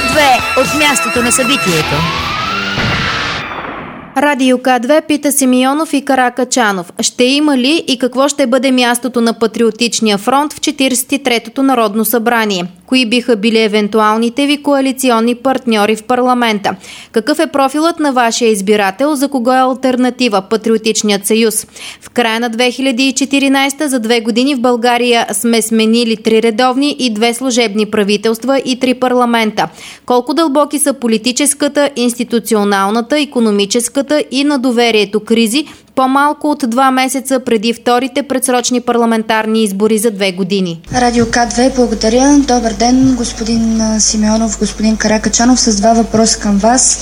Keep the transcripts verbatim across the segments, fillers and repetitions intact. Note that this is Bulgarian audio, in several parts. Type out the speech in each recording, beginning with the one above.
две от мястото на събитието. Радио К две пита Симеонов и Каракачанов. Ще има ли и какво ще бъде мястото на Патриотичния фронт в четиридесет и третото Народно събрание? Кои биха били евентуалните ви коалиционни партньори в парламента? Какъв е профилът на вашия избирател? За кого е алтернатива Патриотичният съюз? В края на две хиляди и четиринадесета за две години в България сме сменили три редовни и две служебни правителства и три парламента. Колко дълбоки са политическата, институционалната, икономическата и на доверието кризи, по-малко от два месеца преди вторите предсрочни парламентарни избори за две години? Радио К две, благодаря. Добър ден, господин Симеонов, господин Каракачанов, с два въпроса към вас.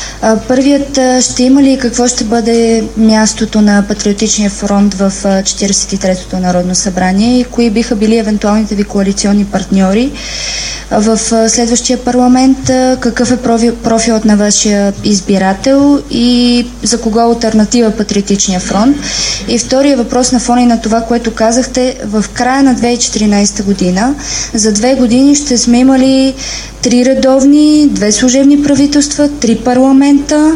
Първият, ще има ли и какво ще бъде мястото на Патриотичния фронт в четиридесет и третото Народно събрание и кои биха били евентуалните ви коалиционни партньори в следващия парламент? Какъв е профилът на вашия избирател и за кого алтернатива Патриотичния фронт? И втория въпрос на фона и на това, което казахте, в края на две хиляди и четиринадесета година, за две години ще сме имали три редовни, две служебни правителства, три парламента.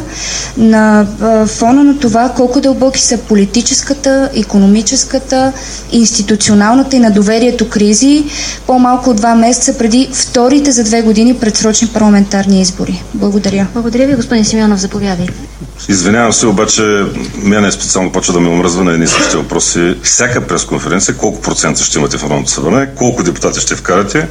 На фона на това колко дълбоки са политическата, икономическата, институционалната и на доверието кризи, по-малко от два месеца преди вторите за две години предсрочни парламентарни избори. Благодаря. Благодаря ви, господин Симеонов, заповядайте. Извинявам се, обаче мене специално почва да ме омръзва на едни същи въпроси. Всяка пресконференция, колко процента ще имате в Народното събрание, колко депутати ще вкарате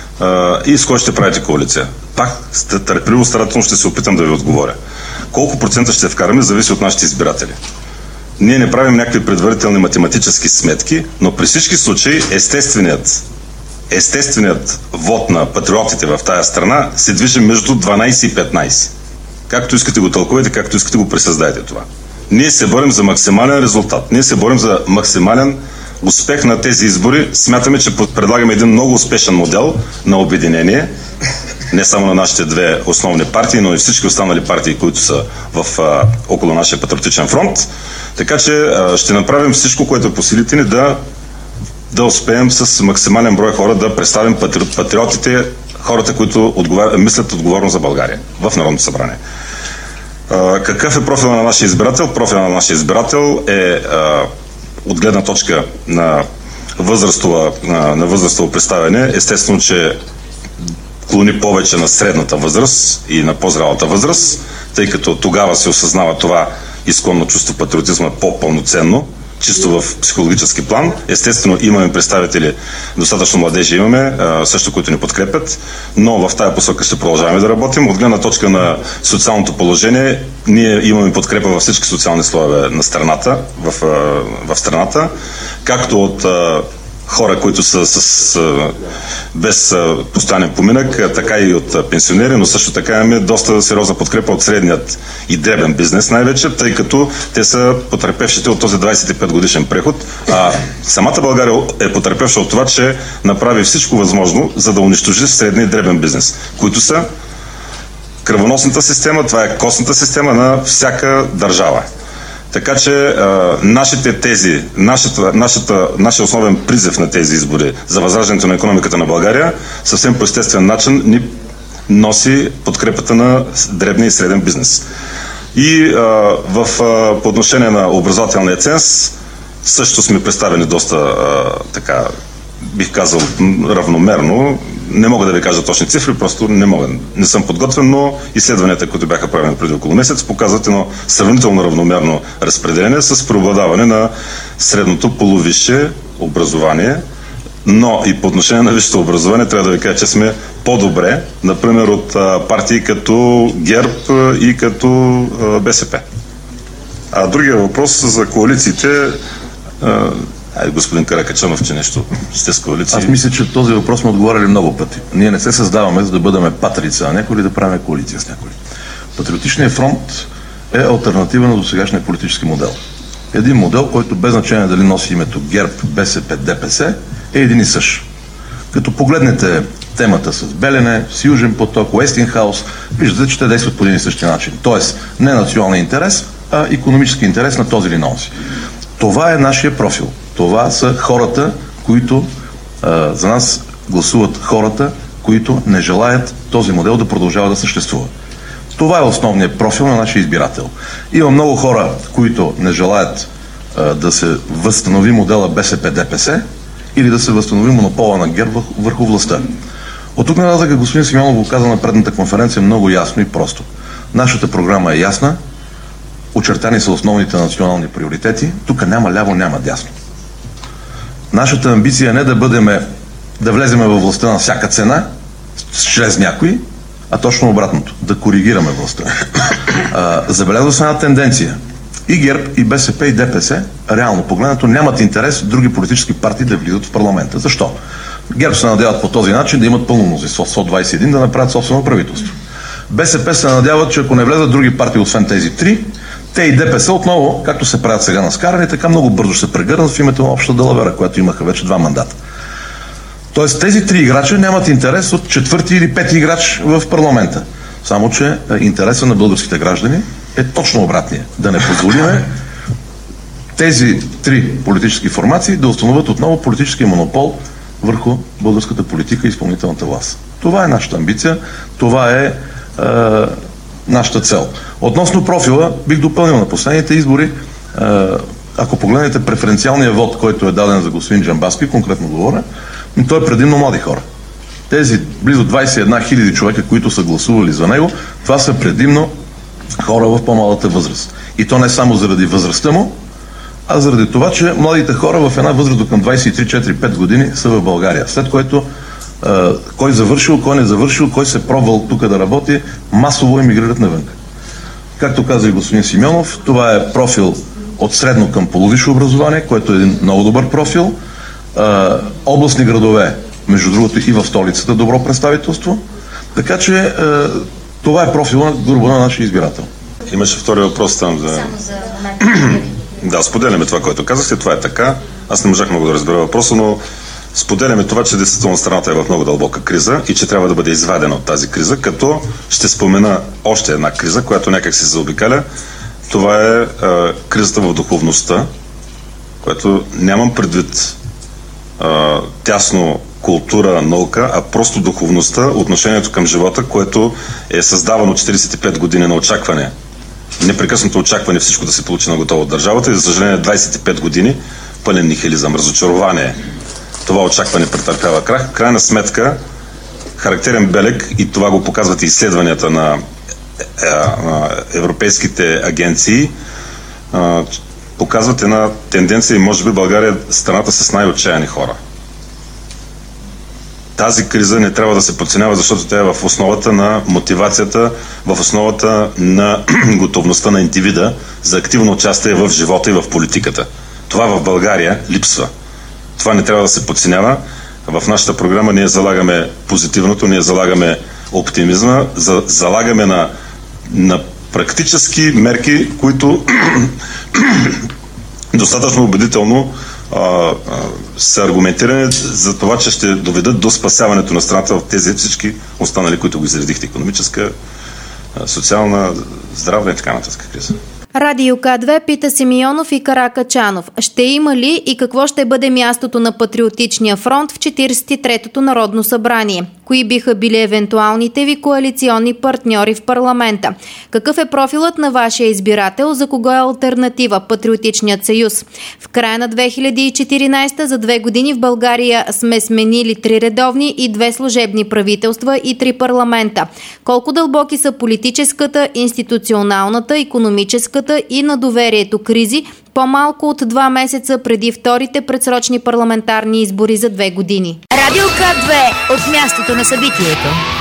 а, и с кой ще правите коалиция. Пак търпеливо, старателно ще се опитам да ви отговоря. Колко процента ще вкараме, зависи от нашите избиратели. Ние не правим някакви предварителни математически сметки, но при всички случаи естественият естественият вод на патриотите в тая страна се движи между дванадесет и петнадесет. Както искате го тълкувайте, както искате го присъздайте това. Ние се борим за максимален резултат. Ние се борим за максимален успех на тези избори. Смятаме, че предлагаме един много успешен модел на обединение. Не само на нашите две основни партии, но и всички останали партии, които са в, а, около нашия Патриотичен фронт. Така че а, ще направим всичко, което е по силите ни да, да успеем с максимален брой хора да представим патри, патриотите, хората, които отговар... мислят отговорно за България в Народното събрание. А, какъв е профил на нашия избирател? Профил на нашия избирател е а, от гледна точка на възрастово, на, на възрастово представяне. Естествено, че клони повече на средната възраст и на по-зрялата възраст, тъй като тогава се осъзнава това изконно чувство патриотизма по-пълноценно, чисто в психологически план. Естествено, имаме представители, достатъчно младежи имаме, също които ни подкрепят, но в тая посока ще продължаваме да работим. От гледна точка на социалното положение, ние имаме подкрепа във всички социални слоеве на страната, в, в страната, както от хора, които са с, без постоянен поминък, така и от пенсионери, но също така имаме доста сериозна подкрепа от средният и дребен бизнес най-вече, тъй като те са потърпевшите от този двадесет и пет годишен преход. А самата България е потърпевша от това, че направи всичко възможно, за да унищожи средния и дребен бизнес, които са кръвоносната система, това е костната система на всяка държава. Така че а, нашите тези, нашата, нашата, нашия основен призив на тези избори за възраждането на икономиката на България съвсем по естествен начин ни носи подкрепата на дребния и среден бизнес. И а, в, а, по отношение на образователния ценз също сме представени доста а, така, бих казал, равномерно. Не мога да ви кажа точни цифри, просто не мога. Не съм подготвен, но изследванията, които бяха правени преди около месец, показват едно сравнително равномерно разпределение с преобладаване на средното полувисше образование. Но и по отношение на висшето образование трябва да ви кажа, че сме по-добре, например, от а, партии като ГЕРБ а, и като а, БСП. А другия въпрос за коалициите... А, Ай, господин Каракачанов, че нещо сте с коалиция. Аз мисля, че този въпрос сме отговаряли много пъти. Ние не се създаваме, за да бъдем патрица, а някой да правим коалиция с някой. Патриотичният фронт е алтернатива на досегашния политически модел. Един модел, който без значение дали носи името ГЕРБ, БСП, ДПС, е един и същ. Като погледнете темата с Белене, с Южен поток, Уестингхаус, виждате, че те действат по един и същи начин. Тоест, не национален интерес, а икономически интерес на този или на онзи. Това е нашия профил. Това са хората, които а, за нас гласуват хората, които които не желаят този модел да продължава да съществува. Това е основният профил на нашия избирател. Има много хора, които не желаят а, да се възстанови модела БСП-Д П С или да се възстанови монопола на ГЕРБ върху властта. От тук нататък господин Симеонов го каза на предната конференция много ясно и просто. Нашата програма е ясна, очертани са основните национални приоритети, тук няма ляво, няма дясно. Нашата амбиция е не да бъдеме, да влеземе във властта на всяка цена, чрез някой, а точно обратното, да коригираме властта. А, забелязва се една тенденция. И ГЕРБ, и БСП, и Д П С, реално погледнато, нямат интерес други политически партии да влизат в парламента. Защо? ГЕРБ се надяват по този начин да имат пълно мнозинство, сто двадесет и един, да направят собствено правителство. БСП се надяват, че ако не влезат други партии, освен тези три, те и Д П С отново, както се правят сега на скарани, така много бързо ще се прегърнат в името на общата далавера, която имаха вече два мандата. Тоест тези три играча нямат интерес от четвърти или пети играч в парламента. Само че интересът на българските граждани е точно обратния. Да не позволиме тези три политически формации да установят отново политически монопол върху българската политика и изпълнителната власт. Това е нашата амбиция, това е, е нашата цел. Относно профила, бих допълнил на последните избори, е, ако погледнете преференциалния вод, който е даден за господин Джамбазки, конкретно говоря, той е предимно млади хора. Тези близо двадесет и една хиляди човека, които са гласували за него, това са предимно хора в по-малата възраст. И то не само заради възрастта му, а заради това, че младите хора в една възраст до към двадесет и три, четири, пет години са в България. След което е, кой завършил, кой не завършил, кой се пробвал тук да работи, масово емигрират навън. Както каза и господин Симеонов, това е профил от средно към полувисше образование, което е един много добър профил. Е, областни градове, между другото и в столицата, добро представителство. Така че е, това е профила грубо на нашия избирател. Имаше втори въпрос там за... Само за момента. Да, споделяме това, което казахте. Това е така. Аз не можах много да разбера въпроса, но споделяме това, че действително страната е в много дълбока криза и че трябва да бъде извадена от тази криза, като ще спомена още една криза, която някак се заобикаля. Това е а, кризата в духовността, която нямам предвид а, тясно култура, наука, а просто духовността, отношението към живота, което е създавано четиридесет и пет години на очакване. Непрекъснато очакване всичко да се получи на готово от държавата и за съжаление двадесет и пет години пълен нихилизъм, разочарование. Това очакване претърпява крах. В крайна сметка, характерен белег, и това го показват и изследванията на европейските агенции, показват една тенденция и може би България е страната с най-отчаяни хора. Тази криза не трябва да се подценява, защото тя е в основата на мотивацията, в основата на готовността на индивида за активно участие в живота и в политиката. Това в България липсва. Това не трябва да се подценява. В нашата програма ние залагаме позитивното, ние залагаме оптимизма, за, залагаме на, на практически мерки, които достатъчно убедително а, а, са аргументирани за това, че ще доведат до спасяването на страната в тези всички останали, които го изредихте: икономическа, социална, здравна и така нататък криза. Радио К две пита Симеонов и Каракачанов. Ще има ли и какво ще бъде мястото на Патриотичния фронт в четиридесет и третото Народно събрание? Кои биха били евентуалните ви коалиционни партньори в парламента? Какъв е профилът на вашия избирател? За кого е алтернатива Патриотичният съюз? В края на две хиляди и четиринадесета за две години в България сме сменили три редовни и две служебни правителства и три парламента. Колко дълбоки са политическата, институционалната, икономическата и на доверието кризи, по-малко от два месеца преди вторите предсрочни парламентарни избори за две години? Радио К две от мястото на събитието.